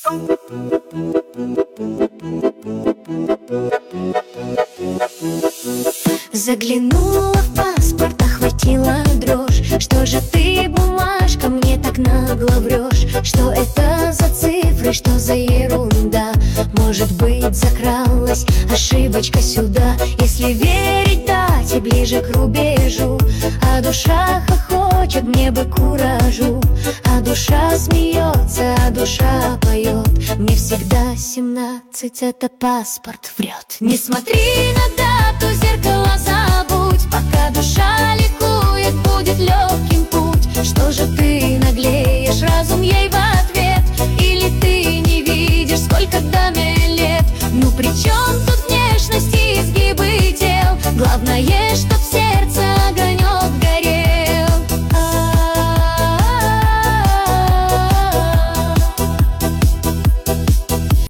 Заглянула в паспорт, охватила дрожь. Что же ты, бумажка, мне так нагло врешь? Что это за цифры, что за ерунда? Может быть, закралась ошибочка сюда? Если верить дате, ближе к рубежу. А душа хохочет, мне бы куражу. А душа смеется, а душа поет. Мне всегда 17, это паспорт врет. Не смотри на дату, зеркало забудь. Пока душа ликует, будет легким путь. Что же ты наглеешь, разум ей в ответ?